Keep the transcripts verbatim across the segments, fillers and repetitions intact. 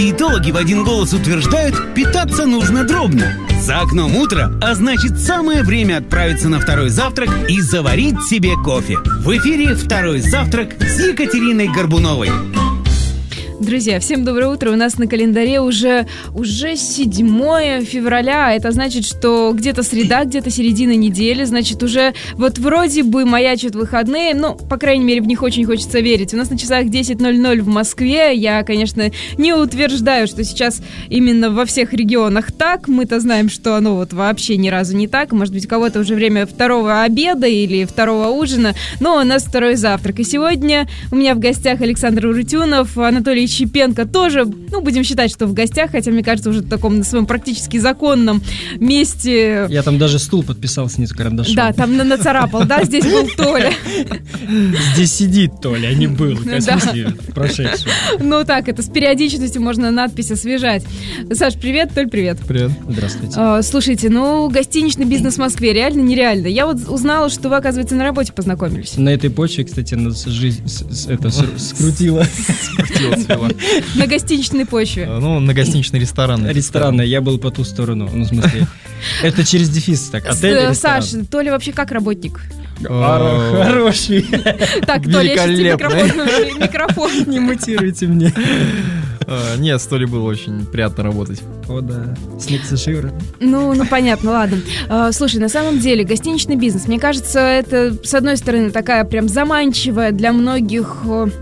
Диетологи в один голос утверждают, питаться нужно дробно. За окном утро, а значит самое время отправиться на второй завтрак и заварить себе кофе. В эфире «Второй завтрак» с Екатериной Горбуновой. Друзья, всем доброе утро. У нас на календаре уже, уже седьмое февраля. Это значит, что где-то среда, где-то середина недели. Значит, уже вот вроде бы маячат выходные. Ну, по крайней мере, в них очень хочется верить. У нас на часах десять ноль ноль в Москве. Я, конечно, не утверждаю, что сейчас именно во всех регионах так. Мы-то знаем, что оно вот вообще ни разу не так. Может быть, у кого-то уже время второго обеда или второго ужина. Но у нас второй завтрак. И сегодня у меня в гостях Александр Урутюнов, Анатолий Чепенко тоже, ну, будем считать, что в гостях, хотя, мне кажется, уже в таком на своем практически законном месте. Я там даже стул подписал снизу карандашом. Да, там нацарапал, да, здесь был Толя. Здесь сидит Толя, а не был, в смысле, прошедший. Ну так, это с периодичностью можно надпись освежать. Саш, привет, Толь, привет. Привет. Здравствуйте. А, слушайте, ну, гостиничный бизнес в Москве реально нереально. Я вот узнала, что вы, оказывается, на работе познакомились. На этой почве, кстати, нас жизнь это скрутила. Скрутила. На гостиничной почве. Ну, на гостиничный ресторан. Ресторан, я был по ту сторону. Ну, в смысле, это через дефис так. Отель, ресторан. Саш, Толя вообще как работник? Хороший. Так, Толя, я сейчас тебе микрофон, микрофон. Не мутируйте мне. Нет, с Толей было очень приятно работать. О, да. Снег со шиворот. Ну, ну, понятно, ладно. Слушай, на самом деле, гостиничный бизнес, мне кажется, это, с одной стороны, такая прям заманчивая для многих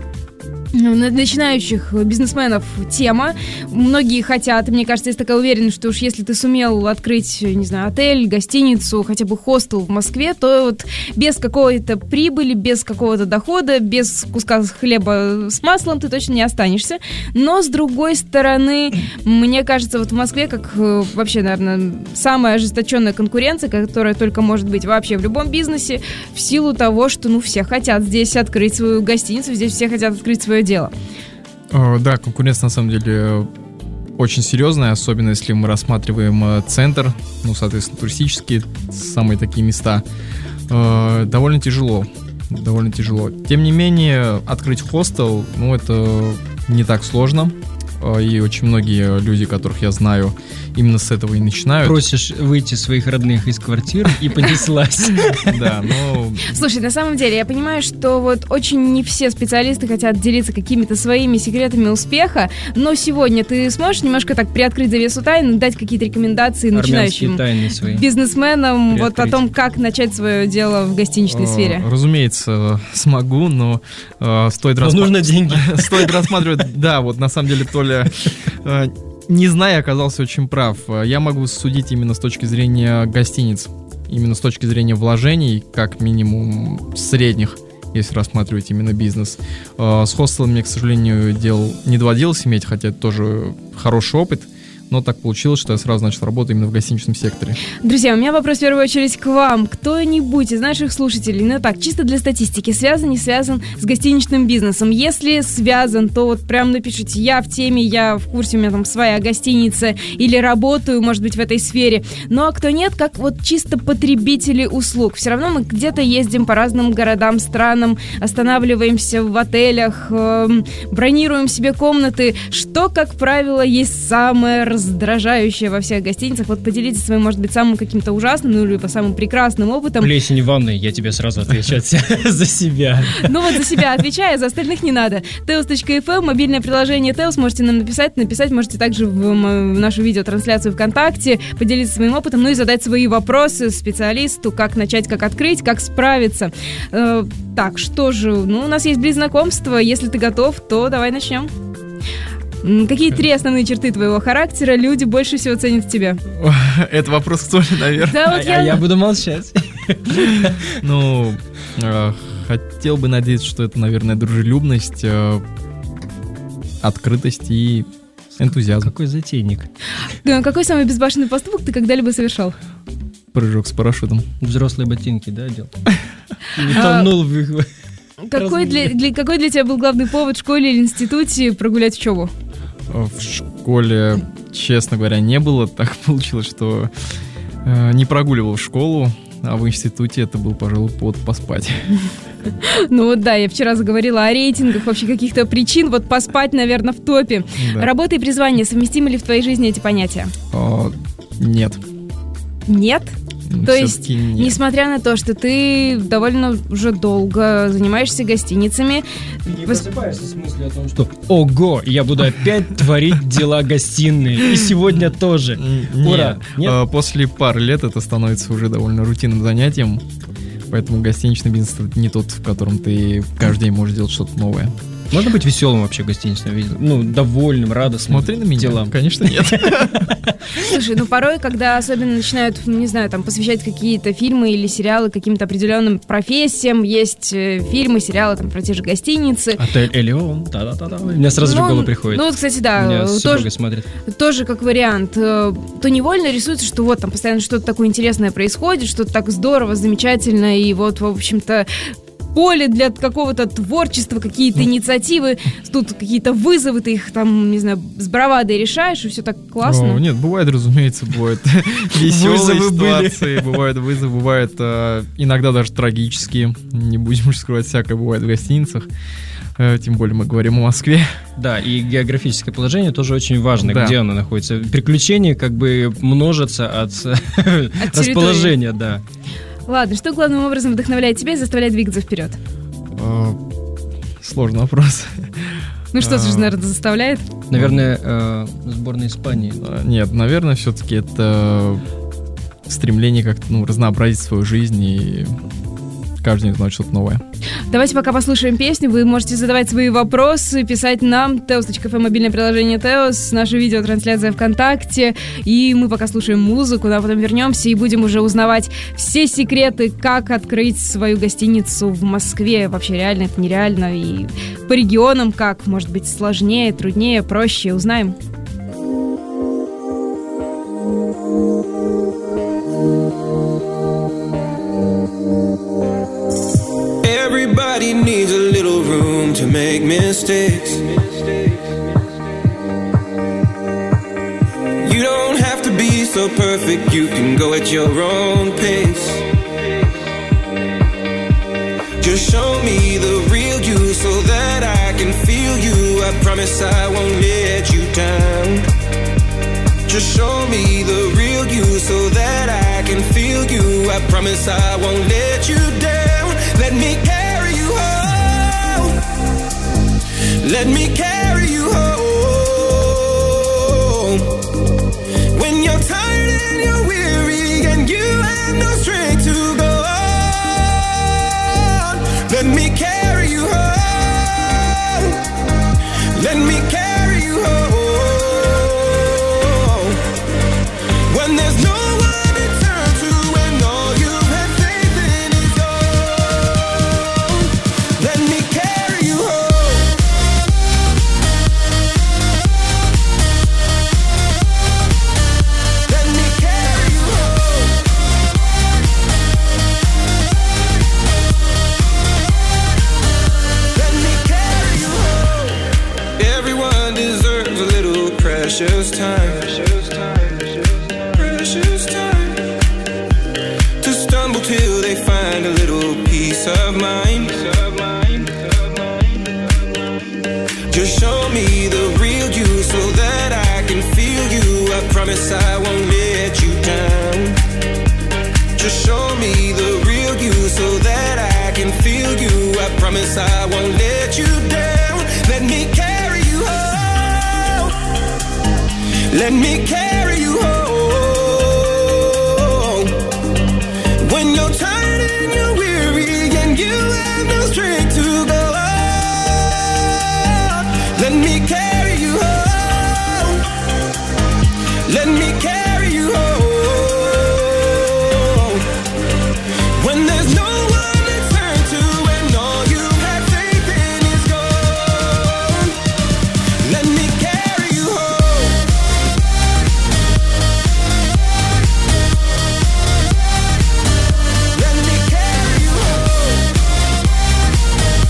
начинающих бизнесменов тема. Многие хотят, мне кажется, есть такая уверенность, что уж если ты сумел открыть, не знаю, отель, гостиницу, хотя бы хостел в Москве, то вот без какой-то прибыли, без какого-то дохода, без куска хлеба с маслом ты точно не останешься. Но, с другой стороны, мне кажется, вот в Москве, как вообще, наверное, самая ожесточенная конкуренция, которая только может быть вообще в любом бизнесе, в силу того, что, ну, все хотят здесь открыть свою гостиницу, здесь все хотят открыть свое дело. Да, конкуренция на самом деле очень серьезная, особенно если мы рассматриваем центр, ну, соответственно, туристические, самые такие места. Довольно тяжело, довольно тяжело. Тем не менее, открыть хостел, ну, это не так сложно. И очень многие люди, которых я знаю, именно с этого и начинают. Просишь выйти своих родных из квартир и понеслась. Да, ну... Слушай, на самом деле, я понимаю, что вот очень не все специалисты хотят делиться какими-то своими секретами успеха, но сегодня ты сможешь немножко так приоткрыть завесу тайны, дать какие-то рекомендации начинающим бизнесменам вот о том, как начать свое дело в гостиничной сфере? Разумеется, смогу, но стоит рассматривать... Да, вот на самом деле, Толя, не зная, оказался очень прав. Я могу судить именно с точки зрения гостиниц, именно с точки зрения вложений, как минимум средних, если рассматривать именно бизнес. С хостелом мне, к сожалению, дел не доводилось иметь, хотя это тоже хороший опыт. Но так получилось, что я сразу начал работать именно в гостиничном секторе. Друзья, у меня вопрос в первую очередь к вам. Кто-нибудь из наших слушателей, ну так, чисто для статистики, связан, не связан с гостиничным бизнесом? Если связан, то вот прям напишите: я в теме, я в курсе, у меня там своя гостиница, или работаю, может быть, в этой сфере. Ну а кто нет, как вот чисто потребители услуг. Все равно мы где-то ездим по разным городам, странам, останавливаемся в отелях, эм, бронируем себе комнаты. Что, как правило, есть самое раздражающее во всех гостиницах? Вот поделитесь своим, может быть, самым каким-то ужасным, ну, или по самым прекрасным опытом. Плесень в ванной, я тебе сразу отвечу за себя. Ну вот за себя отвечаю, за остальных не надо. теос точка эф эм, мобильное приложение Теос, можете нам написать. Написать можете также в нашу видеотрансляцию ВКонтакте, поделиться своим опытом, ну и задать свои вопросы специалисту, как начать, как открыть, как справиться. Э, так, что же, ну, у нас есть близ знакомства. Если ты готов, то давай начнем. Какие три основные черты твоего характера люди больше всего ценят в тебе? Это вопрос к Толе, наверное. Да, вот а я... я буду молчать. Ну, хотел бы надеяться, что это, наверное, дружелюбность, открытость и энтузиазм. Какой затейник. Какой самый безбашенный поступок ты когда-либо совершал? Прыжок с парашютом. Взрослые ботинки, да, делал? Не тонул в их... Какой для, для, какой для тебя был главный повод в школе или институте прогулять учебу? В школе, честно говоря, не было. Так получилось, что э, не прогуливал школу, а в институте это был, пожалуй, повод поспать. Ну вот да, я вчера заговорила о рейтингах, вообще каких-то причин. Вот поспать, наверное, в топе. Да. Работа и призвание, совместимы ли в твоей жизни эти понятия? О, нет. Нет? То есть, нет. Несмотря на то, что ты довольно уже долго занимаешься гостиницами... Ты не просыпаешься с мыслью о том, что ого, я буду опять творить дела гостиные. И сегодня тоже. Ура! Нет? Нет? После пары лет это становится уже довольно рутинным занятием. Поэтому гостиничный бизнес — это не тот, в котором ты каждый день можешь делать что-то новое. Можно быть веселым вообще гостиничным, ну, довольным, радостным. Смотри на меня. Делам. Конечно, нет. Слушай, ну порой, когда особенно начинают, не знаю, там, посвящать какие-то фильмы или сериалы каким-то определенным профессиям, есть фильмы, сериалы там про те же гостиницы. Отель Элеон, да-да-да. У меня сразу ну, же в голову приходит. Ну, вот, кстати, да. У меня тоже, смотрит. Тоже как вариант. То невольно рисуется, что вот там постоянно что-то такое интересное происходит, что-то так здорово, замечательно, и вот, в общем-то, поле для какого-то творчества, какие-то инициативы, тут какие-то вызовы, ты их там, не знаю, с бравадой решаешь, и все так классно. О, нет, бывает, разумеется, бывают веселые ситуации, бывают вызовы, бывают э, иногда даже трагические, не будем уж скрывать, всякое бывает в гостиницах, э, тем более мы говорим о Москве. Да, и географическое положение тоже очень важно, да. Где оно находится. Приключения как бы множатся от, от расположения, да. Ладно, что главным образом вдохновляет тебя и заставляет двигаться вперед? Сложный вопрос. Ну что же, наверное, заставляет? Наверное, э, сборная Испании. Нет, наверное, все-таки это стремление как-то ну, разнообразить свою жизнь и каждый день знает что-то новое. Давайте пока послушаем песню. Вы можете задавать свои вопросы, писать нам. теос точка эф эм, мобильное приложение Теос, наша видеотрансляция ВКонтакте. И мы пока слушаем музыку, а потом вернемся и будем уже узнавать все секреты, как открыть свою гостиницу в Москве. Вообще реально это нереально. И по регионам как? Может быть сложнее, труднее, проще. Узнаем. Everybody needs a little room to make mistakes. You don't have to be so perfect, you can go at your own pace. Just show me the real you so that I can feel you. I promise I won't let you down. Just show me the real you so that I can feel you. I promise I won't let you down. Let me carry you home. Let me carry you home. When you're tired and you're weary and you have no strength to go on, let me carry you home. Let me carry you home. When there's no one to turn to and all you've had faith in is gone, let me carry you home. Let me carry you home. Let me carry you home. Everyone deserves a little precious time. Precious time to stumble till they find a little peace of mind. Just show me the real you so that I can feel you. I promise I won't let you down. Just show me the real you so that I can feel you. I promise I won't let you down. Let me carry you home. Let me carry you home. When you're tired and you're weary and you have no strength to go on, let me carry you home. Let me carry you home. When there's no one to turn to and all you have faith in is gone, let me carry you home. Let me carry you home.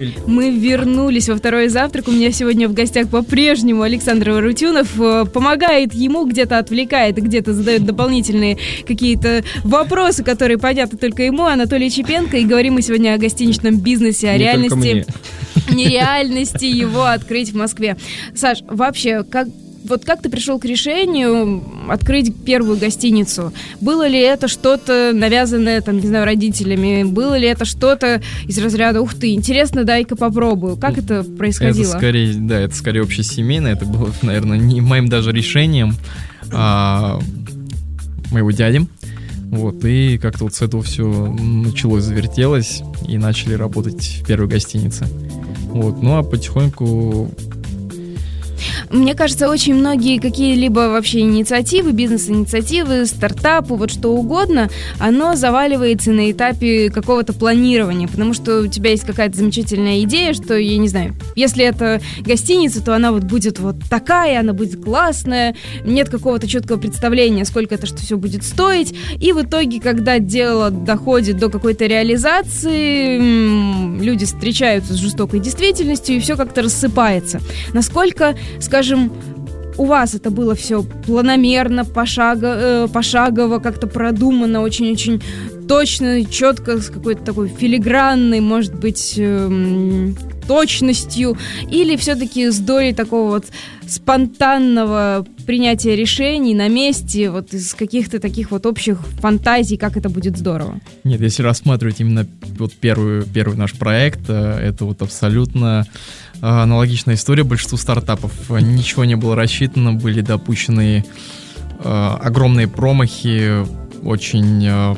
Мы вернулись во второй завтрак. У меня сегодня в гостях по-прежнему Александр Ворутюнов. Помогает ему, где-то отвлекает, где-то задает дополнительные какие-то вопросы, которые понятны только ему. Анатолий Чепенко. И говорим мы сегодня о гостиничном бизнесе, о Не реальности, нереальности его открыть в Москве. Саш, вообще, как Вот как ты пришел к решению открыть первую гостиницу? Было ли это что-то навязанное, там, не знаю, родителями? Было ли это что-то из разряда «Ух ты, интересно, дай-ка попробую»? Как это происходило? Это скорее, да, это скорее общесемейное. Это было, наверное, не моим даже решением, а моего дяди. Вот, и как-то вот с этого все началось, завертелось, и начали работать в первой гостинице. Вот, ну а потихоньку... Мне кажется, очень многие какие-либо вообще инициативы, бизнес-инициативы, стартапы, вот что угодно, оно заваливается на этапе какого-то планирования, потому что у тебя есть какая-то замечательная идея, что, я не знаю, если это гостиница, то она вот будет вот такая, она будет классная, нет какого-то четкого представления, сколько это что все будет стоить, и в итоге, когда дело доходит до какой-то реализации, люди встречаются с жестокой действительностью, и все как-то рассыпается. Насколько, скажем, у вас это было все планомерно, пошаго, э, пошагово, как-то продумано, очень-очень точно, четко, с какой-то такой филигранной, может быть, э, точностью, или все-таки с долей такого вот спонтанного принятия решений на месте, вот из каких-то таких вот общих фантазий, как это будет здорово? Нет, если рассматривать именно вот первый, первый наш проект, это вот абсолютно аналогичная история большинству стартапов. Ничего не было рассчитано, были допущены э, огромные промахи, очень э,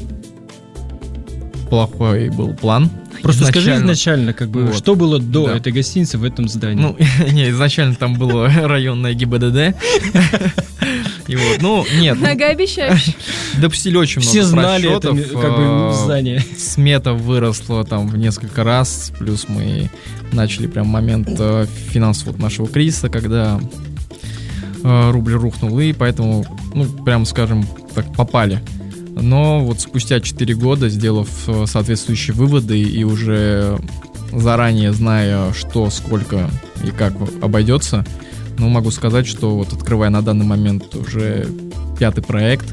плохой был план. Просто изначально. Скажи изначально, как бы, вот. Что было до да. этой гостиницы в этом здании? Ну, не, изначально там было районное ГИБДД. И вот, ну, нет. Многообещающе. Допустили очень много Все знали просчетов. Это, как бы, здание. Смета выросла там в несколько раз, плюс мы начали прям момент финансового нашего кризиса, когда рубль рухнул, и поэтому, ну, прям, скажем так, попали. Но вот спустя четыре года, сделав соответствующие выводы и уже заранее зная, что, сколько и как обойдется, ну, могу сказать, что вот открывая на данный момент уже пятый проект,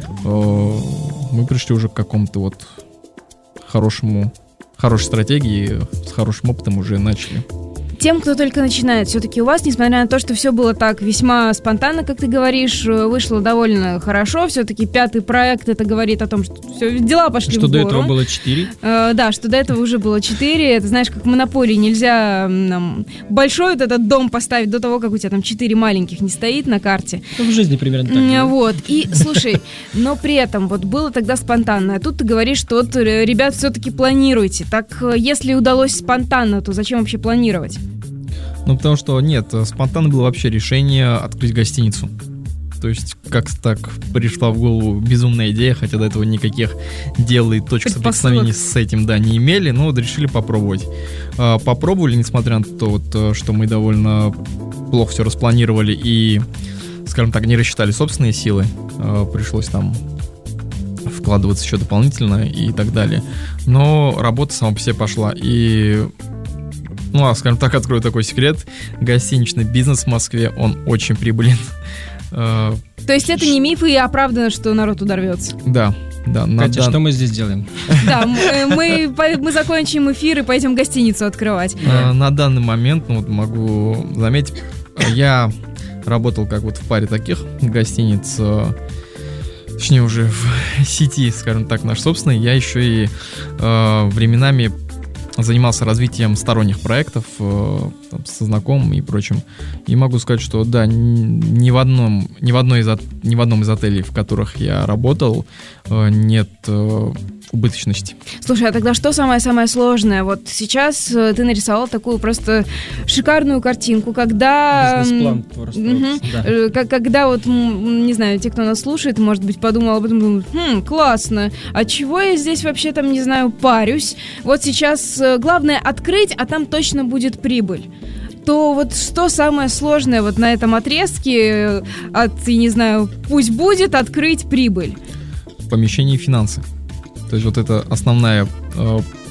мы пришли уже к какому-то вот хорошему, хорошей стратегии, с хорошим опытом уже начали. Тем, кто только начинает, все-таки у вас, несмотря на то, что все было так весьма спонтанно, как ты говоришь, вышло довольно хорошо, все-таки пятый проект, это говорит о том, что все, дела пошли что в гору. Что до этого было четыре? Э, да, что до этого уже было четыре. Это, знаешь, как в монополии, нельзя нам большой вот этот дом поставить до того, как у тебя там четыре маленьких не стоит на карте. Ну, в жизни примерно так. Mm, вот, и, слушай, но при этом вот было тогда спонтанно, а тут ты говоришь, что вот, ребят, все-таки планируйте. Так, если удалось спонтанно, то зачем вообще планировать? Ну, потому что, нет, спонтанно было вообще решение открыть гостиницу. То есть, как-то так пришла в голову безумная идея, хотя до этого никаких дел и точек соприкосновения с этим, да, не имели, но вот решили попробовать. Попробовали, несмотря на то, вот, что мы довольно плохо все распланировали и, скажем так, не рассчитали собственные силы. Пришлось там вкладываться еще дополнительно и так далее. Но работа сама по себе пошла, и... Ну, а, скажем так, открою такой секрет. Гостиничный бизнес в Москве, он очень прибылен. То есть это не миф, и оправдано, что народ туда рвется? Да, да. Катя, дан... что мы здесь делаем? Да, мы, мы закончим эфир и пойдем гостиницу открывать. На данный момент, ну, вот могу заметить, я работал как вот в паре таких гостиниц, точнее уже в сети, скажем так, наш собственный. Я еще и временами занимался развитием сторонних проектов э, там, со знакомыми и прочим. И могу сказать, что да, ни в одном, ни в одной из, ни в одном из отелей, в которых я работал, э, нет э, убыточности. Слушай, а тогда что самое-самое сложное? Вот сейчас э, ты нарисовал такую просто шикарную картинку, когда... Бизнес-план просто. Угу, да. э, когда вот, не знаю, те, кто нас слушает, может быть, подумал об этом, думают, хм, классно, а чего я здесь вообще там, не знаю, парюсь? Вот сейчас э, главное открыть, а там точно будет прибыль. То вот что самое сложное вот на этом отрезке от, я не знаю, пусть будет открыть прибыль? Помещение и финансы. То есть вот это основная э,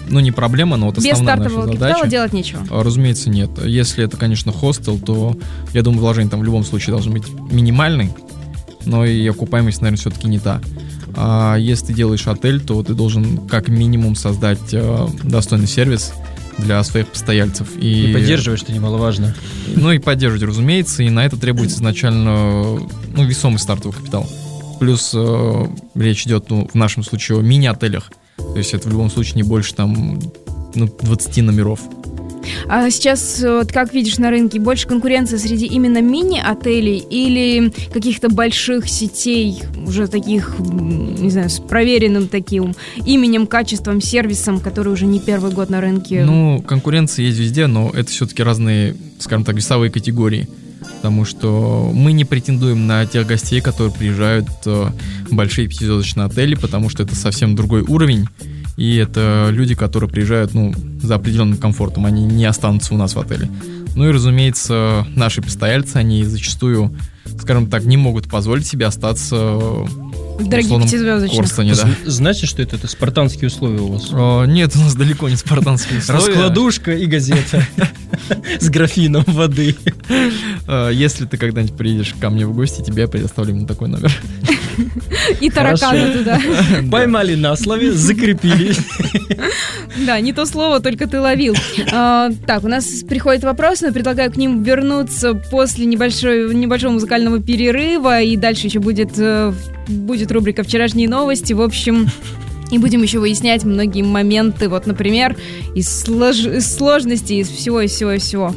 ну, не проблема, но вот основная Без наша стартового задача. капитала делать нечего? Разумеется, нет. Если это, конечно, хостел, то, я думаю, вложения там в любом случае должны быть минимальны, но и окупаемость, наверное, все-таки не та. А если ты делаешь отель, то ты должен как минимум создать э, достойный сервис для своих постояльцев. И, и поддерживать, что немаловажно. Ну и поддерживать, разумеется, и на это требуется изначально ну, весомый стартовый капитал. Плюс э, речь идет, ну, в нашем случае, о мини-отелях. То есть это в любом случае не больше там ну, двадцать номеров. А сейчас, вот, как видишь на рынке, больше конкуренции среди именно мини-отелей или каких-то больших сетей, уже таких, не знаю, с проверенным таким именем, качеством, сервисом, который уже не первый год на рынке? Ну, конкуренция есть везде, но это все-таки разные, скажем так, весовые категории. Потому что мы не претендуем на тех гостей, которые приезжают в большие пятизвездочные отели, потому что это совсем другой уровень. И это люди, которые приезжают, ну, за определенным комфортом, они не останутся у нас в отеле. Ну и, разумеется, наши постояльцы, они зачастую, скажем так, не могут позволить себе остаться в дорогих пятизвездочных. Корстоне, да. Значит, что это, это спартанские условия у вас? О, нет, у нас далеко не спартанские условия. Раскладушка и газета с графином воды. Если ты когда-нибудь приедешь ко мне в гости, тебе предоставлю именно такой номер. И тараканы туда. Поймали на слове, закрепили. Да, не то слово, только ты ловил. А, так, у нас приходят вопросы, но предлагаю к ним вернуться после небольшой, небольшого музыкального перерыва, и дальше еще будет, будет рубрика «Вчерашние новости». В общем, и будем еще выяснять многие моменты, вот, например, из, слож... из сложностей, из всего, из всего, из всего.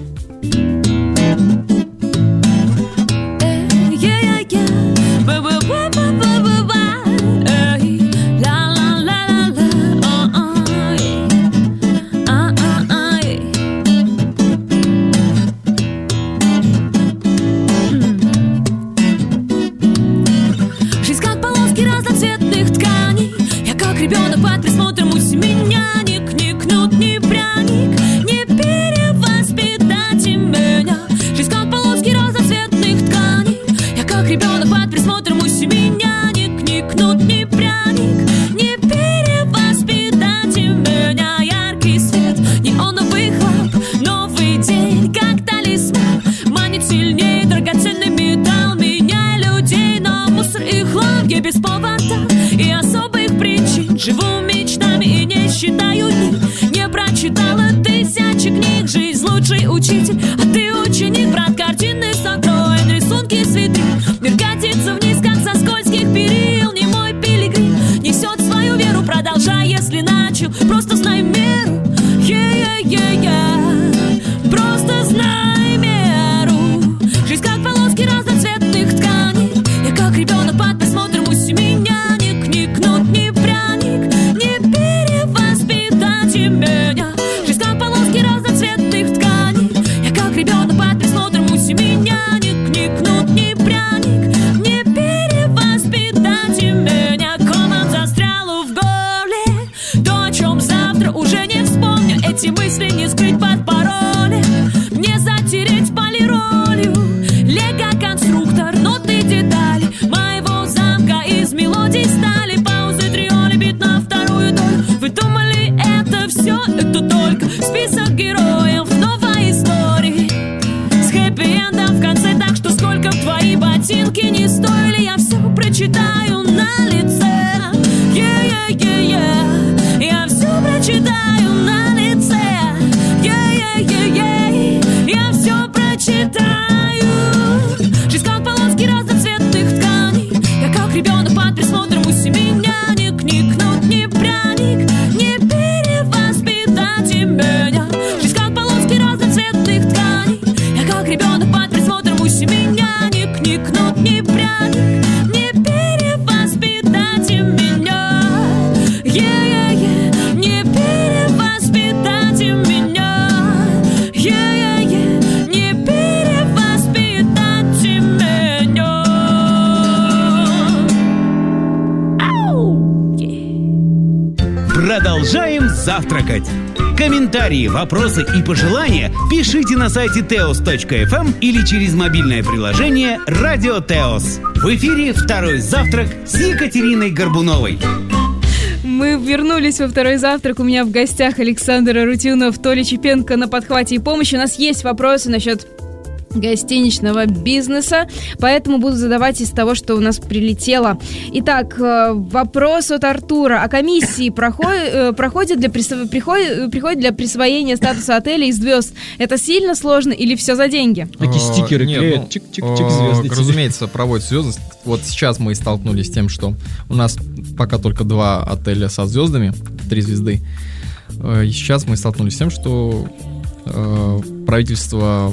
Продолжаем завтракать. Комментарии, вопросы и пожелания пишите на сайте теос точка эф эм или через мобильное приложение «Радио Теос». В эфире второй завтрак с Екатериной Горбуновой. Мы вернулись во второй завтрак. У меня в гостях Александр Арутюнов, Толя Чепенко на подхвате и помощи. У нас есть вопросы насчет гостиничного бизнеса, поэтому буду задавать из того, что у нас прилетело. Итак, вопрос от Артура. А комиссии проход, проходят для, присво, приходят, приходят для присвоения статуса отеля и звезд? Это сильно сложно или все за деньги? Такие стикеры клеят, чик-чик-чик, звезды. Разумеется, проводят звездность. Вот сейчас мы столкнулись с тем, что у нас пока только два отеля со звездами, три звезды. И сейчас мы столкнулись с тем, что э, правительство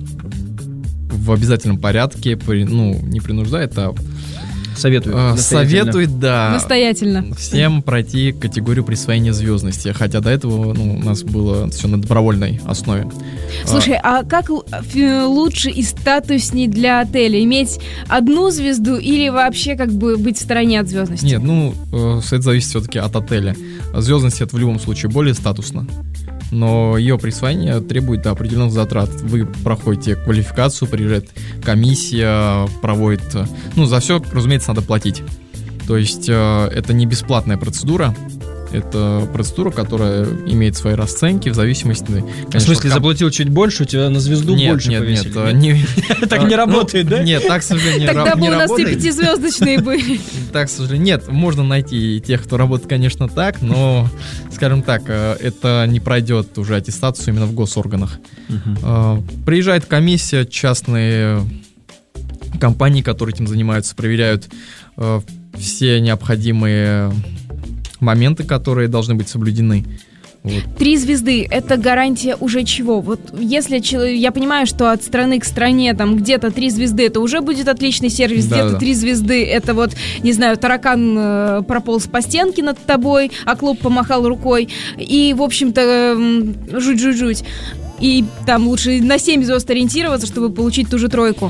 в обязательном порядке, ну, не принуждает, а советует, э, советует, да, настоятельно всем пройти категорию присвоения звездности, хотя до этого, ну, у нас было все на добровольной основе. Слушай, а, а как лучше и статусней для отеля? Иметь одну звезду или вообще как бы быть в стороне от звездности? Нет, ну, э, это зависит все-таки от отеля. Звездность это в любом случае более статусно, но ее присвоение требует да, определенных затрат. Вы проходите квалификацию, приезжает комиссия, проводит... Ну, за все, разумеется, надо платить. То есть э, это не бесплатная процедура. Это процедура, которая имеет свои расценки в зависимости... Конечно, в смысле, ком... заплатил чуть больше, у тебя на звезду нет, больше нет, повесили? Нет, нет. Так не работает, да? Нет, так, к сожалению, не работает. Тогда бы у нас все пятизвездочные были. Так, к сожалению, нет. Можно найти тех, кто работает, конечно, так, но, скажем так, это не пройдет уже аттестацию именно в госорганах. Приезжает комиссия, частные компании, которые этим занимаются, проверяют все необходимые моменты, которые должны быть соблюдены. Вот. Три звезды — это гарантия уже чего? Вот если я понимаю, что от страны к стране там где-то три звезды, это уже будет отличный сервис, да, где-то три да. звезды, это вот, не знаю, таракан э, прополз по стенке над тобой, а клоп помахал рукой, и, в общем-то, э, жуть-жуть-жуть. И там лучше на семь звезд ориентироваться, чтобы получить ту же тройку.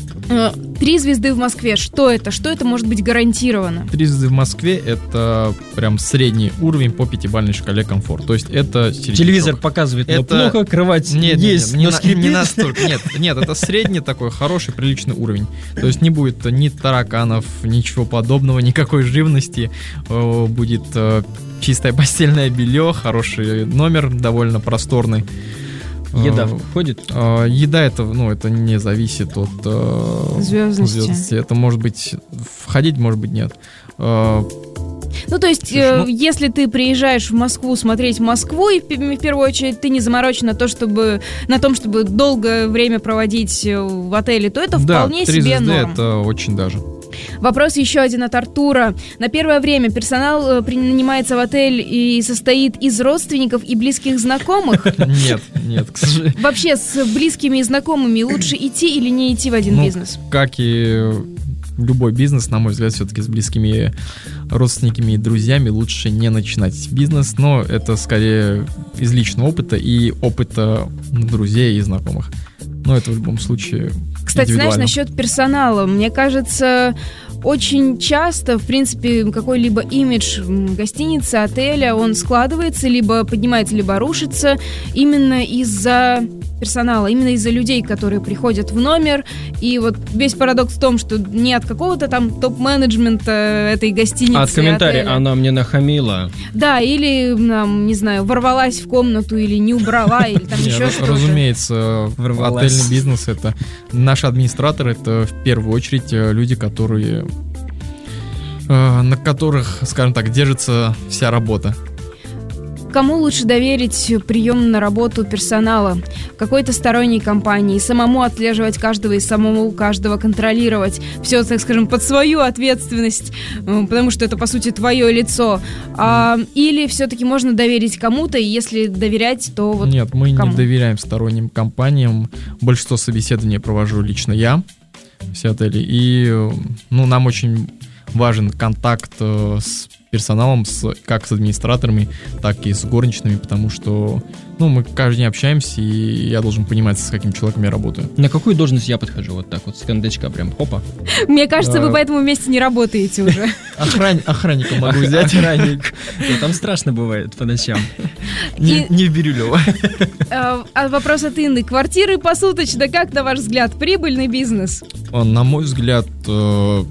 Три звезды в Москве. Что это? Что это может быть гарантированно? Три звезды в Москве — это прям средний уровень по пятибалльной шкале комфорт. То есть это телевизор показывает, но это... плохо, кровать нет, есть, нет, но не, не настолько. Нет, нет, это средний такой хороший, приличный уровень. То есть не будет ни тараканов, ничего подобного, никакой живности. Будет чистое постельное белье, хороший номер, довольно просторный. Еда входит? Еда это, ну, это не зависит от э, звездности. звездности. Это может быть входить, может быть нет. Ну, то есть, э, если ты приезжаешь в Москву смотреть Москву, и в, в первую очередь ты не заморочен на, то, чтобы, на том, чтобы долгое время проводить в отеле, то это да, вполне себе норм. Это очень даже. Вопрос еще один от Артура. На первое время персонал нанимается в отель и состоит из родственников и близких знакомых? Нет, нет, к сожалению. Вообще, с близкими и знакомыми лучше идти или не идти в один ну, бизнес? Как и любой бизнес, на мой взгляд, все-таки с близкими родственниками и друзьями лучше не начинать бизнес, но это скорее из личного опыта и опыта друзей и знакомых. Но это в любом случае Кстати, знаешь, насчет персонала, мне кажется, очень часто, в принципе, какой-либо имидж гостиницы, отеля, он складывается, либо поднимается, либо рушится именно из-за персонала, именно из-за людей, которые приходят в номер. И вот весь парадокс в том, что не от какого-то там топ-менеджмента этой гостиницы, а от комментария отеля. Она мне нахамила. Да, или, нам, не знаю, ворвалась в комнату, или не убрала, или там еще что-то. Разумеется, отельный бизнес — это наш администратор, это в первую очередь люди, которые на которых, скажем так, держится вся работа. Кому лучше доверить прием на работу персонала? Какой-то сторонней компании? Самому отслеживать каждого и самому каждого контролировать? Все, так скажем, под свою ответственность, потому что это, по сути, твое лицо. А, или все-таки можно доверить кому-то, и если доверять, то вот Нет, мы кому? не доверяем сторонним компаниям. Большинство собеседований провожу лично я, все отели. И ну, нам очень важен контакт с персоналом, с, как с администраторами, так и с горничными, потому что ну, мы каждый день общаемся, и я должен понимать, с каким человеком я работаю. На какую должность я подхожу? Вот так вот, с кондачка прям, хопа. Мне кажется, вы по этому месте не работаете уже. Охранника могу взять. Охранник. Там страшно бывает по ночам. Не в Бирюлево. А вопрос от Инны. Квартиры посуточно, как, на ваш взгляд, прибыльный бизнес? На мой взгляд,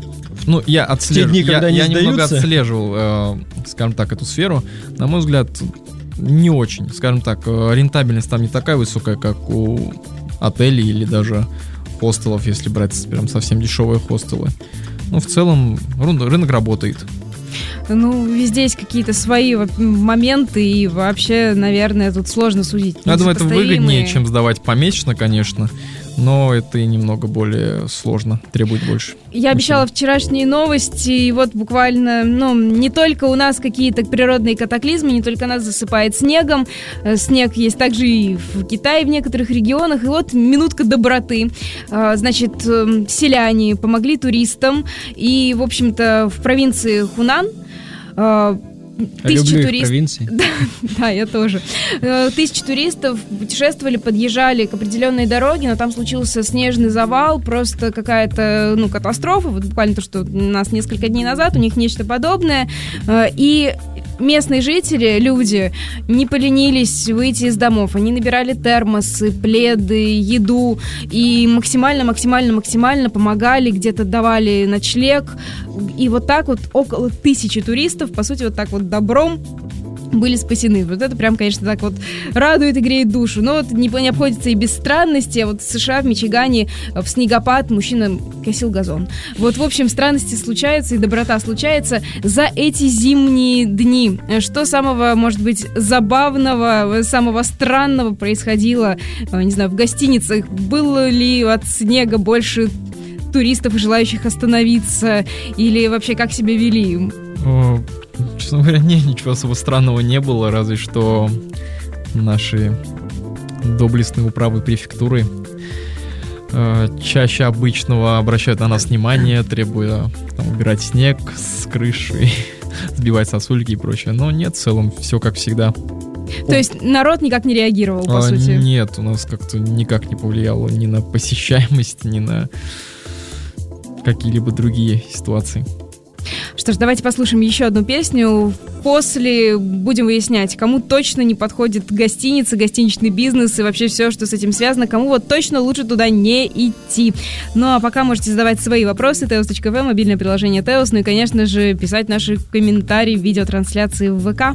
Ну, я отслеживал, дни, когда я, не я немного сдаются? отслеживал, э, скажем так, эту сферу. На мой взгляд, не очень. Скажем так, э, рентабельность там не такая высокая, как у отелей или даже хостелов, если брать прям совсем дешевые хостелы. Ну, в целом, рынок, рынок работает. Ну, везде есть какие-то свои во- моменты, и вообще, наверное, тут сложно судить. Я думаю, это Несопоставимые. выгоднее, чем сдавать помесячно, конечно, но это и немного более сложно, требует больше. Я обещала вчерашние новости, и вот буквально, ну, не только у нас какие-то природные катаклизмы, не только нас засыпает снегом, э, снег есть также и в Китае, в некоторых регионах, и вот минутка доброты. А, Значит, э, селяне помогли туристам, и, в общем-то, в провинции Хунан э, тысячи Люблю их туристов... провинции. Да, я тоже. Э, Тысячи туристов путешествовали, подъезжали к определенной дороге, но там случился снежный завал, просто какая-то, ну, катастрофа, вот буквально то, что у нас несколько дней назад, у них нечто подобное, Э, и местные жители, люди, не поленились выйти из домов. Они набирали термосы, пледы, еду и максимально, максимально, максимально помогали, где-то давали ночлег. И вот так вот около тысячи туристов, по сути, вот так вот добром были спасены. Вот это прям, конечно, так вот радует и греет душу. Но вот не, не обходится и без странностей. Вот в США, в Мичигане, в снегопад мужчина косил газон. Вот, в общем, странности случаются и доброта случается за эти зимние дни. Что самого, может быть, забавного, самого странного происходило, не знаю, в гостиницах? Было ли от снега больше туристов, желающих остановиться? Или вообще как себя вели? О, честно говоря, не, ничего особо странного не было, разве что наши доблестные управы префектуры э, чаще обычного обращают на нас внимание, требуя там, убирать снег с крыши, сбивать сосульки и прочее. Но нет, в целом все как всегда. То есть народ никак не реагировал, по А, сути? Нет, у нас как-то никак не повлияло ни на посещаемость, ни на какие-либо другие ситуации. Что ж, давайте послушаем еще одну песню. После будем выяснять, кому точно не подходит гостиница, гостиничный бизнес и вообще все, что с этим связано, кому вот точно лучше туда не идти. Ну а пока можете задавать свои вопросы. теос точка эф эм, мобильное приложение Теос, ну и, конечно же, писать наши комментарии в видеотрансляции в ВК.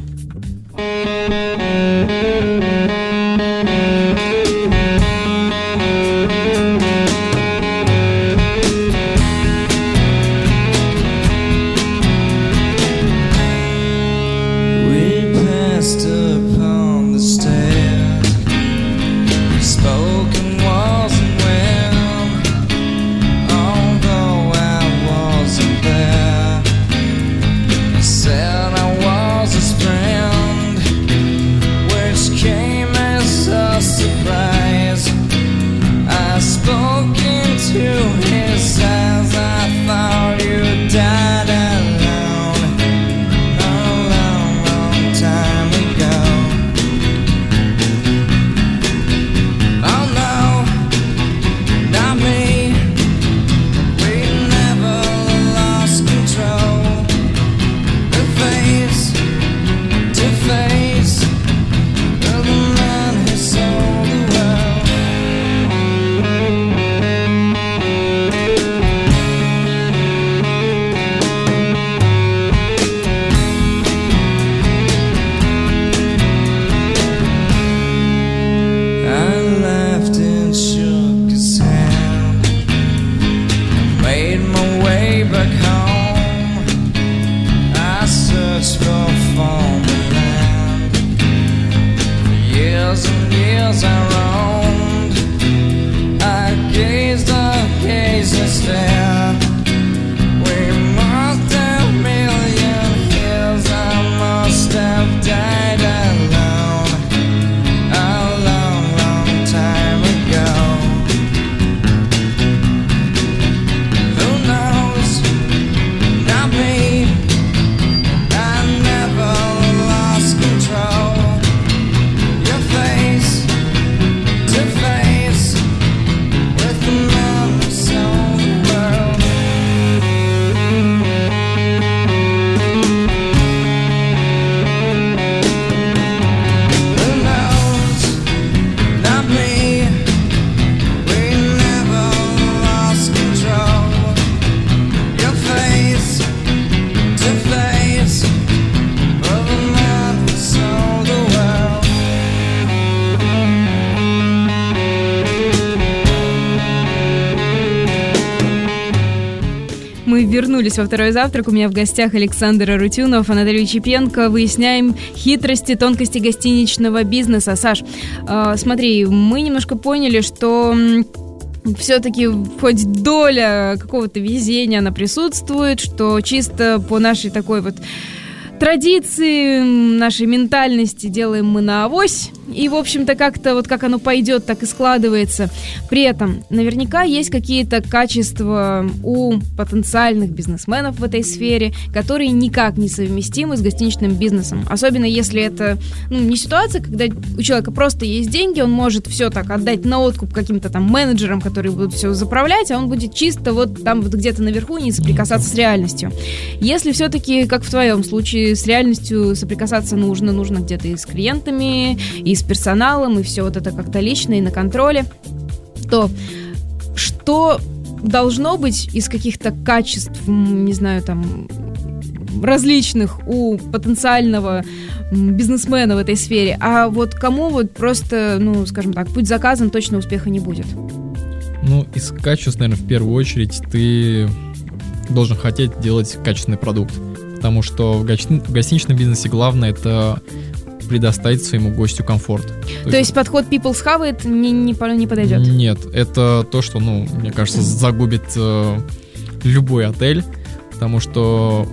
вернулись во второй завтрак. У меня в гостях Александр Арутюнов, Анатолий Чепенко. Выясняем хитрости, тонкости гостиничного бизнеса. Саш, э, смотри, мы немножко поняли, что все-таки хоть доля какого-то везения она присутствует, что чисто по нашей такой вот традиции, нашей ментальности делаем мы на авось. И, в общем-то, как-то вот как оно пойдет, так и складывается. При этом наверняка есть какие-то качества у потенциальных бизнесменов в этой сфере, которые никак не совместимы с гостиничным бизнесом. Особенно если это ну, не ситуация, когда у человека просто есть деньги, он может все так отдать на откуп каким-то там менеджерам, которые будут все заправлять, а он будет чисто вот там вот где-то наверху не соприкасаться с реальностью. Если все-таки, как в твоем случае, с реальностью соприкасаться нужно, нужно где-то и с клиентами, и с персоналом, и все вот это как-то лично и на контроле, то что должно быть из каких-то качеств, не знаю, там, различных у потенциального бизнесмена в этой сфере, а вот кому вот просто, ну, скажем так, путь заказан, точно успеха не будет? Ну, из качеств, наверное, в первую очередь ты должен хотеть делать качественный продукт, потому что в гостиничном бизнесе главное — это предоставить своему гостю комфорт. То, то есть, есть подход people's have it не, не, не подойдет? Нет, это то, что, ну, мне кажется, загубит э, любой отель, потому что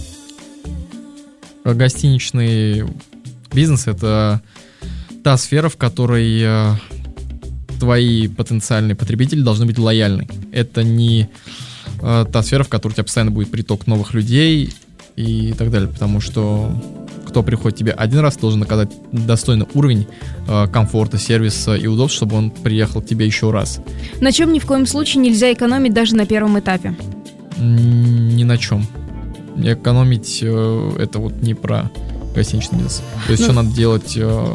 гостиничный бизнес — это та сфера, в которой э, твои потенциальные потребители должны быть лояльны. Это не э, та сфера, в которой у тебя постоянно будет приток новых людей и так далее, потому что кто приходит к тебе один раз, должен оказать достойный уровень э, комфорта, сервиса и удобств, чтобы он приехал к тебе еще раз. На чем ни в коем случае нельзя экономить даже на первом этапе? Ни на чем. Экономить э, это вот не про гостиничный бизнес. То есть ну, все надо делать... Э,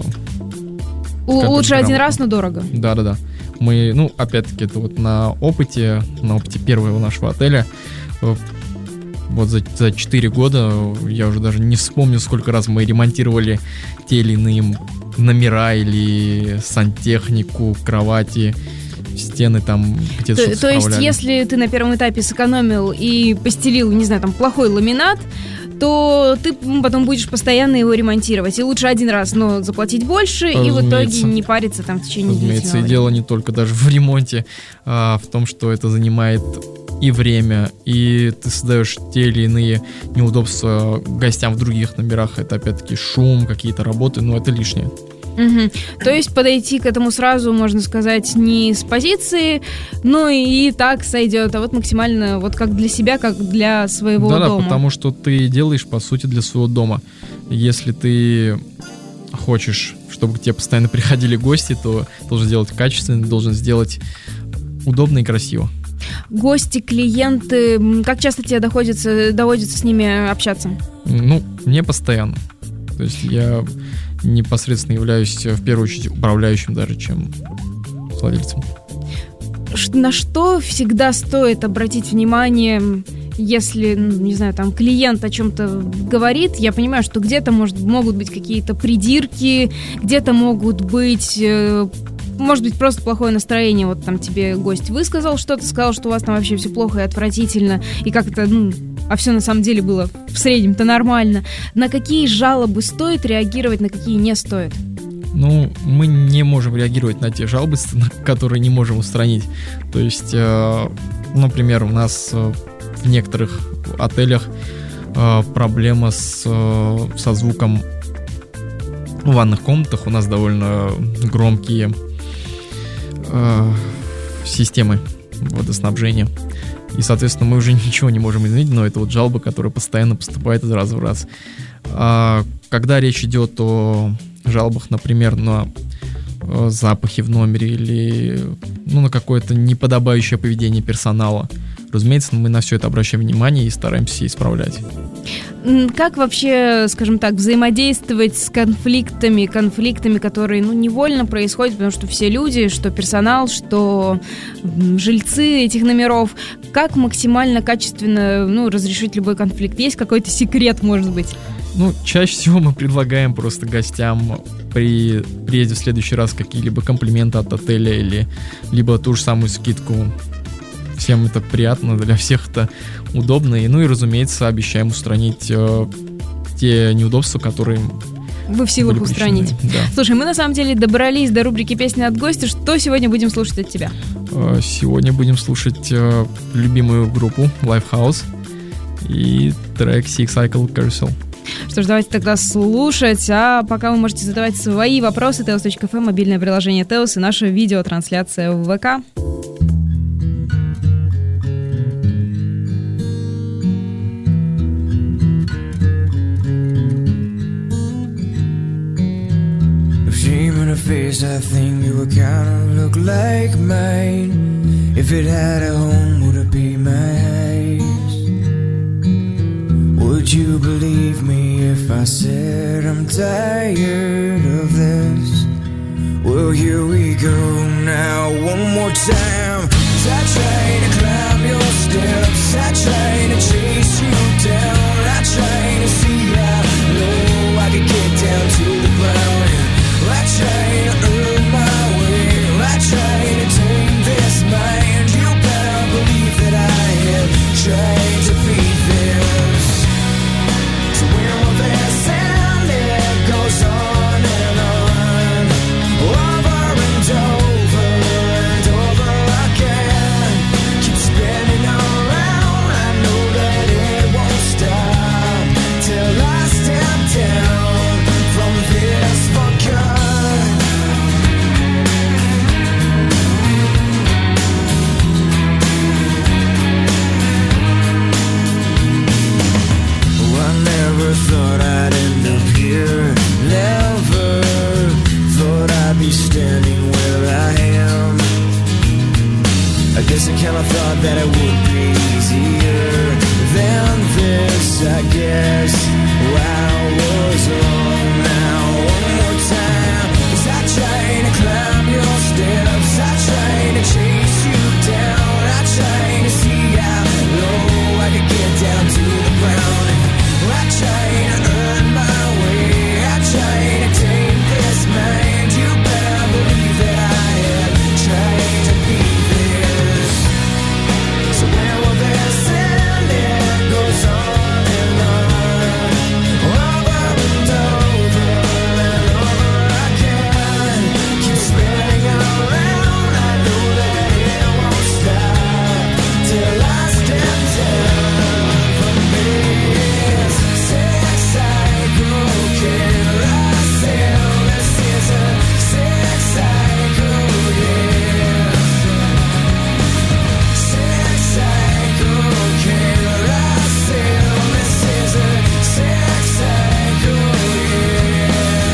лучше один раз, но дорого. Да-да-да. Мы, ну, опять-таки, это вот на опыте, на опыте первого нашего отеля. Э, Вот за, за четыре года я уже даже не вспомню, сколько раз мы ремонтировали те или иные номера или сантехнику, кровати, стены там где-то То, то есть, если ты на первом этапе сэкономил и постелил, не знаю, там плохой ламинат, то ты потом будешь постоянно его ремонтировать. И лучше один раз, но заплатить больше, разумеется, и в итоге не париться там в течение длительного времени. Разумеется, и дело не только даже в ремонте, а в том, что это занимает и время, и ты создаешь те или иные неудобства гостям в других номерах. Это опять-таки шум, какие-то работы, но это лишнее. Угу. То есть подойти к этому сразу, можно сказать, не с позиции, ну и так сойдет, а вот максимально вот как для себя, как для своего Да-да, дома. Да, потому что ты делаешь, по сути, для своего дома. Если ты хочешь, чтобы к тебе постоянно приходили гости, то должен сделать качественно, должен сделать удобно и красиво. Гости, клиенты, как часто тебе доходится, доводится с ними общаться? Ну, не постоянно. То есть я непосредственно являюсь в первую очередь управляющим даже, чем владельцем. На что всегда стоит обратить внимание, если, не знаю, там клиент о чем-то говорит? Я понимаю, что где-то может, могут быть какие-то придирки, где-то могут быть... Может быть, просто плохое настроение. Вот там тебе гость высказал что-то, сказал, что у вас там вообще все плохо и отвратительно, и как-то, ну, а все на самом деле было в среднем-то нормально. На какие жалобы стоит реагировать, на какие не стоит? Ну, мы не можем реагировать на те жалобы, которые не можем устранить. То есть, э, например, у нас э, в некоторых отелях э, проблема с, э, со звуком в ванных комнатах. У нас довольно громкие системы водоснабжения. И, соответственно, мы уже ничего не можем изменить, но это вот жалоба, которая постоянно поступает из раза в раз. А когда речь идет о жалобах, например, на запахи в номере или ну, на какое-то неподобающее поведение персонала, разумеется, мы на все это обращаем внимание и стараемся исправлять. Как вообще, скажем так, взаимодействовать с конфликтами, конфликтами, которые, ну, невольно происходят, потому что все люди, что персонал, что жильцы этих номеров, как максимально качественно, ну, разрешить любой конфликт? Есть какой-то секрет, может быть? Ну, чаще всего мы предлагаем просто гостям при приезде в следующий раз какие-либо комплименты от отеля или либо ту же самую скидку всем это приятно, для всех это удобно. И, ну и, разумеется, обещаем устранить э, те неудобства, которые... Вы в силах устранить. Да. Слушай, мы на самом деле добрались до рубрики «Песни от гостя». Что сегодня будем слушать от тебя? Сегодня будем слушать э, любимую группу Lifehouse и трек Six Cycle Carousel. Что ж, давайте тогда слушать. А пока вы можете задавать свои вопросы. теос точка эф эм, мобильное приложение Теос и наша видеотрансляция в ВК. Face, I think you would kinda look like mine. If it had a home, would it be my house? Would you believe me if I said I'm tired of this? Well, here we go now, one more time. As I try to climb your steps, I try to chase you down, I try to see how low I could get down to the ground. I try to earn my way, I try to tame this mind. You better believe that I have tried to beat this. So when will this end? It goes on and on, over and over and over again. Keep spinning around, I know that it won't stop till I step down from this for good. Thought I'd end up here, never thought I'd be standing where I am. I guess I kinda thought that it would be easier than this. I guess I was wrong. Now one more time, as I try to climb your steps, I try to chase you down, I try to see how low I could get down to the ground. I try to earn my way, I try to tame this mind. You better believe that I have tried to beat this. So when will this end? It goes on and on, over and over and over again. Keep spinning around, I know that it won't stop till I step down from this. Six cycle carousel, this is a six cycle, yeah. Six cycle carousel, this is a six cycle, yeah.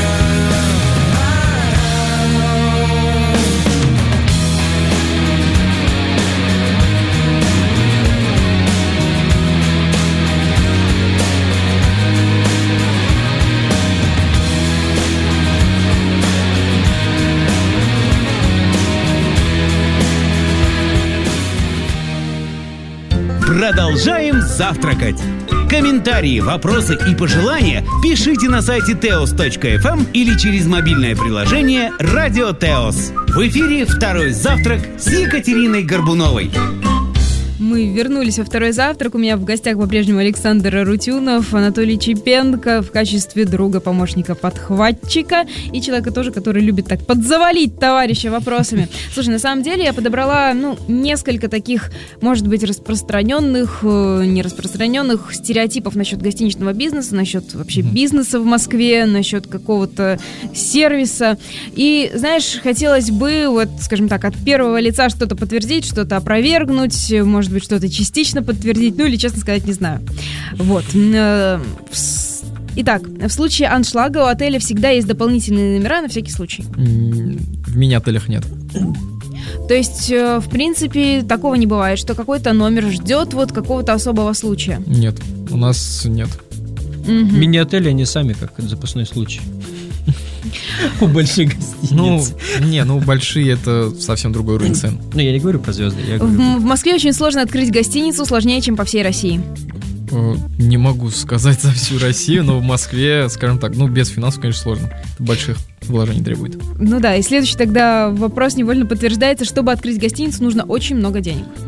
Продолжаем завтракать. Комментарии, вопросы и пожелания пишите на сайте теос точка эф эм или через мобильное приложение «Радио Теос». В эфире «Второй завтрак» с Екатериной Горбуновой. Мы вернулись во второй завтрак. У меня в гостях по-прежнему Александр Арутюнов, Анатолий Чепенко в качестве друга, помощника, подхватчика и человека тоже, который любит так подзавалить товарища вопросами. Слушай, на самом деле я подобрала, ну, несколько таких, может быть, распространенных, нераспространенных стереотипов насчет гостиничного бизнеса, насчет вообще бизнеса в Москве, насчет какого-то сервиса. И, знаешь, хотелось бы, вот, скажем так, от первого лица что-то подтвердить, что-то опровергнуть, может быть, что-то частично подтвердить, ну или, честно сказать, не знаю. Вот. Итак, в случае аншлага у отеля всегда есть дополнительные номера на всякий случай. В мини-отелях нет. То есть, в принципе, такого не бывает, что какой-то номер ждет вот какого-то особого случая? Нет, у нас нет. Угу. Мини-отели, они сами как запасной случай. У больших гостиниц. Ну, не, ну большие это совсем другой уровень цен. Ну, я не говорю про звезды. Я говорю... в, в Москве очень сложно открыть гостиницу, сложнее, чем по всей России. Не могу сказать за всю Россию, но в Москве, скажем так, ну без финансов, конечно, сложно. Это больших вложений требует. Ну да, и следующий тогда вопрос невольно подтверждается. Чтобы открыть гостиницу, нужно очень много денег.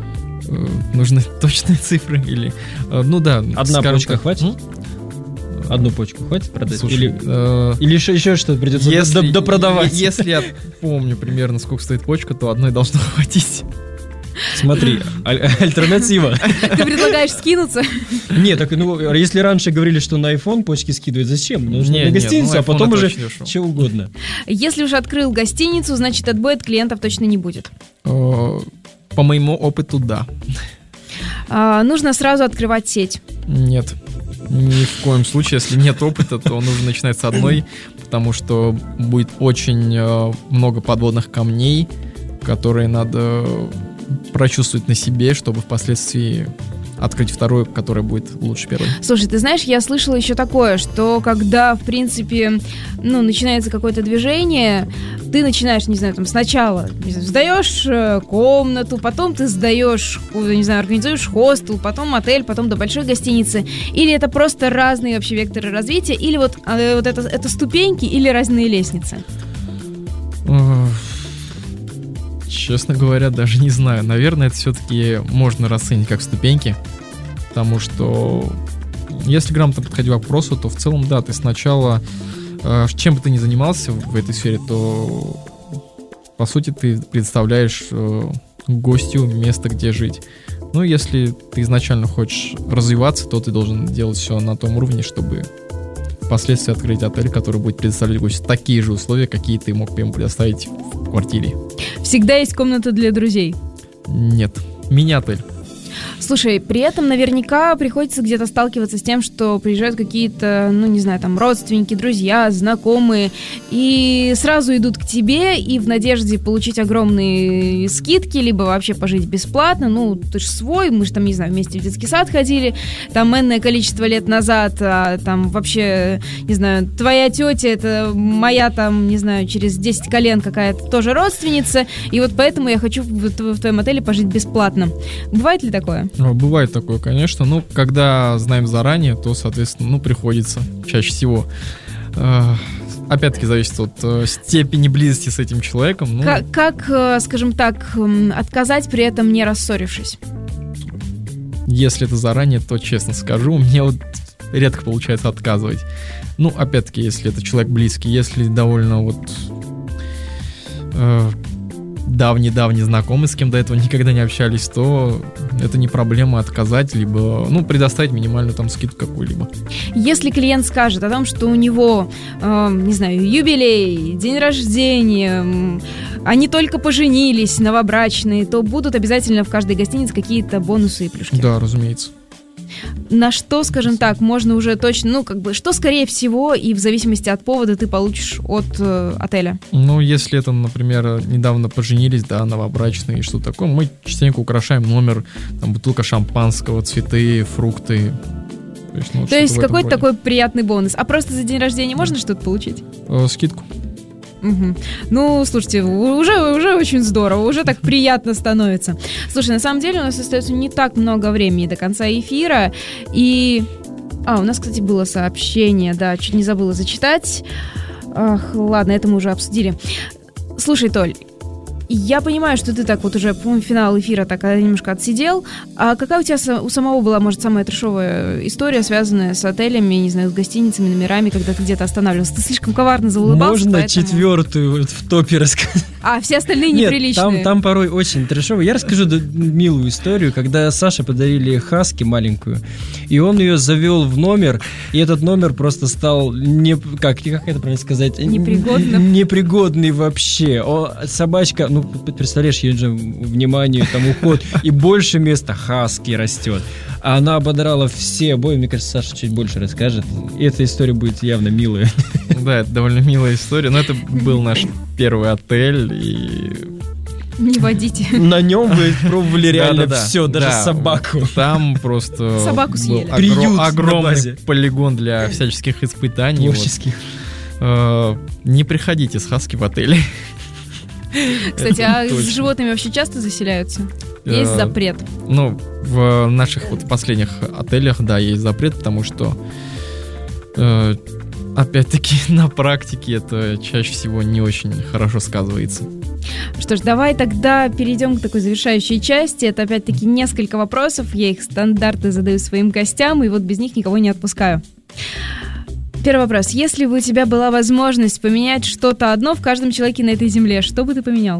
э, нужны точные цифры или... Э, ну да, одна почка так, хватит? М? Одну почку хватит продать? Слушай, или, э, или еще, еще что-то придется если, допродавать? Если я помню примерно, сколько стоит почка, то одной должно хватить. Смотри, аль- альтернатива. Ты предлагаешь скинуться? Нет, так, ну, если раньше говорили, что на iPhone почки скидывают, зачем? Нужно Не, на не, гостиницу, ну, а потом iPhone уже это очень дешево. что угодно. Если уж открыл гостиницу, значит, отбоя от клиентов точно не будет. Э, По моему опыту, да. А, нужно сразу открывать сеть. Нет, ни в коем случае. Если нет опыта, то нужно начинать с одной, потому что будет очень э, много подводных камней, которые надо прочувствовать на себе, чтобы впоследствии открыть вторую, которая будет лучше первой. Слушай, ты знаешь, я слышала еще такое, что когда, в принципе, ну, начинается какое-то движение, ты начинаешь, не знаю, там, сначала не знаю, сдаешь э, комнату, потом ты сдаешь, не знаю, организуешь хостел, потом отель, потом до большой гостиницы. Или это просто разные вообще векторы развития, или вот, э, вот это, это ступеньки, или разные лестницы? Честно говоря, даже не знаю. Наверное, это все-таки можно расценить как ступеньки, потому что если грамотно подходить к вопросу, то в целом, да, ты сначала, э, чем бы ты ни занимался в этой сфере, то по сути ты представляешь э, гостю место, где жить. Ну, если ты изначально хочешь развиваться, то ты должен делать все на том уровне, чтобы впоследствии открыть отель, который будет предоставлять гостю такие же условия, какие ты мог бы ему предоставить в квартире. Всегда есть комната для друзей. Нет, мини-отель. Слушай, при этом наверняка приходится где-то сталкиваться с тем, что приезжают какие-то, ну, не знаю, там, родственники, друзья, знакомые, и сразу идут к тебе, и в надежде получить огромные скидки, либо вообще пожить бесплатно. Ну, ты же свой, мы же там, не знаю, вместе в детский сад ходили, там, энное количество лет назад, а там вообще, не знаю, твоя тетя, это моя, там, не знаю, через десять колен какая-то тоже родственница, и вот поэтому я хочу в, в твоем отеле пожить бесплатно. Бывает ли такое? Бывает такое, конечно. Ну, когда знаем заранее, то, соответственно, ну, приходится чаще всего. Э, опять-таки, зависит от э, степени близости с этим человеком. Ну, как, как, э, скажем так, м, отказать при этом не рассорившись? если это заранее, то, честно скажу, мне вот редко получается отказывать. Ну, опять-таки, если это человек близкий, если довольно вот... Э, давний-давний знакомый, с кем до этого никогда не общались, то это не проблема отказать, либо, ну, предоставить минимальную там скидку какую-либо. Если клиент скажет о том, что у него, э, не знаю, юбилей, день рождения, э, они только поженились, новобрачные, то будут обязательно в каждой гостинице какие-то бонусы и плюшки. Да, разумеется. На что, скажем так, можно уже точно, ну, как бы, что, скорее всего, и в зависимости от повода ты получишь от э, отеля? Ну, если это, например, недавно поженились, да, новобрачные и что такое, мы частенько украшаем номер, там, бутылка шампанского, цветы, фрукты. То есть, ну, вот То есть какой-то роде. такой приятный бонус. А просто за день рождения можно что-то получить? Э, скидку. Угу. Ну, слушайте, уже, уже очень здорово, уже так приятно становится. Слушай, на самом деле у нас остается не так много времени до конца эфира, и... А, у нас, кстати, было сообщение, да, чуть не забыла зачитать. Ах, ладно, это мы уже обсудили. Слушай, Толь, я понимаю, что ты так вот уже, по-моему, финал эфира так немножко отсидел. А какая у тебя у самого была, может, самая трешовая история, связанная с отелями, не знаю, с гостиницами, номерами, когда ты где-то останавливался? Ты слишком коварно заулыбался, Можно поэтому... четвертую вот в топе рассказать? А, все остальные Нет, неприличные. там, там порой очень трешовые. Я расскажу д- милую историю, когда Саше подарили хаски маленькую, и он ее завел в номер, и этот номер просто стал не, как, как это правильно сказать? Непригодным. Непригодный вообще. О, собачка, ну, представляешь, ей же внимание, там уход, и больше места хаски растет. А она ободрала все обои, мне кажется, Саша чуть больше расскажет. И эта история будет явно милая. Да, это довольно милая история, но это был наш первый отель, и... Не водите. На нем вы пробовали реально Да-да-да. все, даже Да, собаку. Там просто Собаку был съели. огро- Приют на огромный базе. полигон для всяческих испытаний. Вот. Творческих. Э, Не приходите с хаски в отеле. Кстати, а Это с точно. животными вообще часто заселяются? Есть Э, запрет? Ну, в наших вот последних отелях, да, есть запрет, потому что э, Опять-таки, на практике это чаще всего не очень хорошо сказывается. Что ж, давай тогда перейдем к такой завершающей части. Это опять-таки несколько вопросов. Я их стандартно задаю своим гостям, и вот без них никого не отпускаю. Первый вопрос. Если бы у тебя была возможность поменять что-то одно в каждом человеке на этой земле, что бы ты поменял?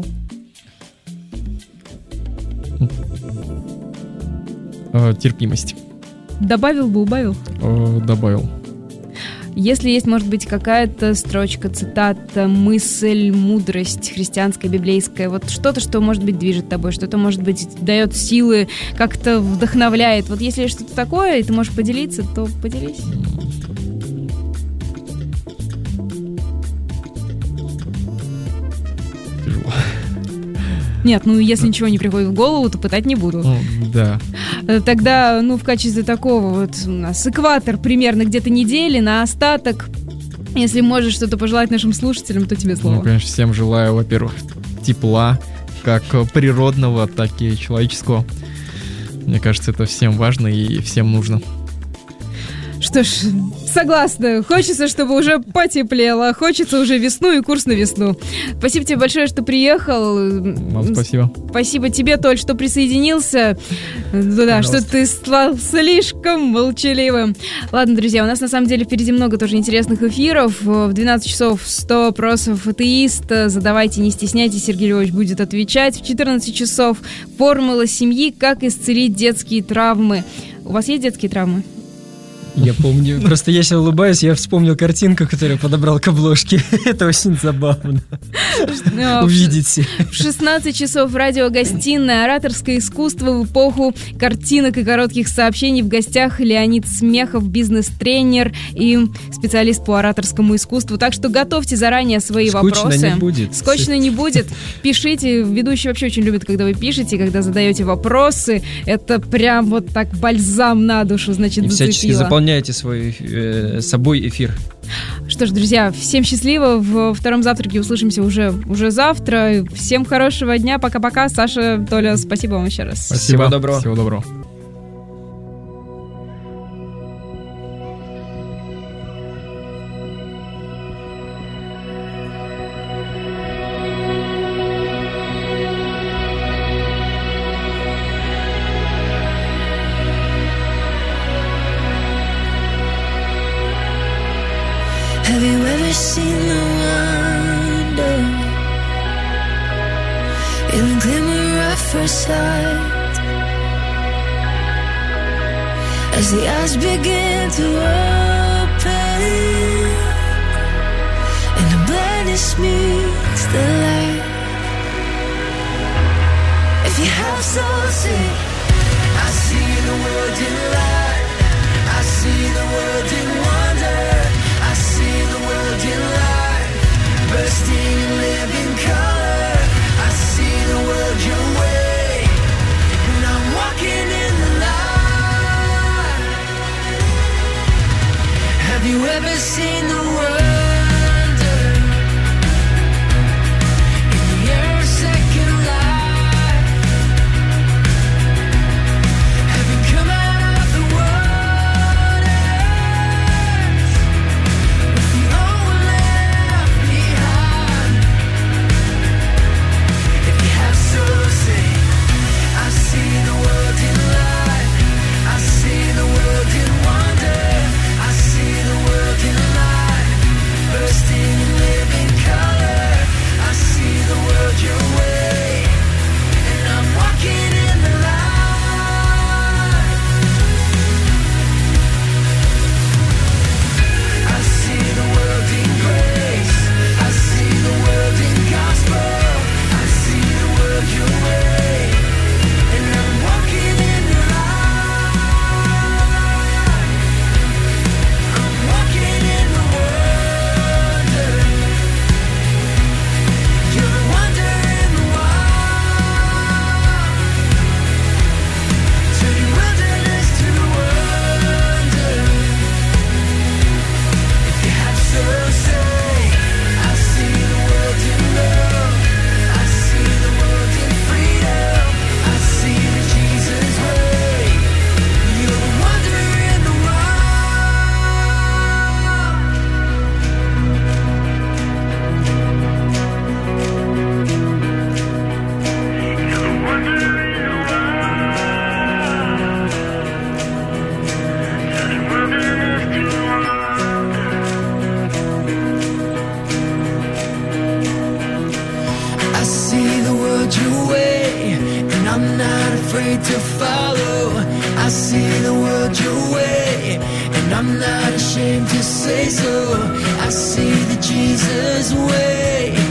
Терпимость. Добавил бы, убавил? Добавил. Если есть, может быть, какая-то строчка, цитата, мысль, мудрость христианская, библейская, вот что-то, что, может быть, движет тобой, что-то, может быть, дает силы, как-то вдохновляет. Вот если что-то такое, и ты можешь поделиться, то поделись. Тяжело. Нет, ну если ничего не приходит в голову, то пытать не буду. Ну, да. Тогда, ну, в качестве такого вот у нас экватор примерно где-то недели на остаток. Если можешь что-то пожелать нашим слушателям, то тебе слово. Ну, конечно, всем желаю, во-первых, тепла, как природного, так и человеческого. Мне кажется, это всем важно и всем нужно. Что ж, согласна. Хочется, чтобы уже потеплело. Хочется уже весну и курс на весну. Спасибо тебе большое, что приехал. Вам спасибо. Спасибо тебе, Толь, что присоединился. Да, что ты стал слишком молчаливым. Ладно, друзья, у нас на самом деле впереди много тоже интересных эфиров. В двенадцать часов сто вопросов атеиста. Задавайте, не стесняйтесь, Сергей Львович будет отвечать. В четырнадцать часов формула семьи, как исцелить детские травмы. У вас есть детские травмы? Я помню. Просто я сейчас улыбаюсь, я вспомнил картинку, которую подобрал к обложке. Это очень забавно. Увидите. В шестнадцать часов радиогостиная «Ораторское искусство в эпоху картинок и коротких сообщений». В гостях Леонид Смехов, бизнес-тренер и специалист по ораторскому искусству. Так что готовьте заранее свои Скучно вопросы. не будет. Скучно не будет. Пишите. Ведущий вообще очень любит, когда вы пишете, когда задаете вопросы. Это прям вот так бальзам на душу, значит, и зацепило. всячески заполняйте свой, э, собой эфир. Что ж, друзья, всем счастливо. В втором завтраке услышимся уже, уже завтра. Всем хорошего дня. Пока-пока. Саша, Толя, спасибо вам еще раз. Спасибо. Всего доброго. Всего доброго. Have you ever seen the wonder in the glimmer of first sight? As the eyes begin to open and the blindness meets the light. If you have soul, sing. I see the world in light. I see the world in wonder. I see the world in light, bursting in living color. I see the world your way, and I'm walking in the light. Have you ever seen the wonder in your second life? Have you come out of the water world your way, and I'm not afraid to follow. I see the world your way, and I'm not ashamed to say so. I see the Jesus way.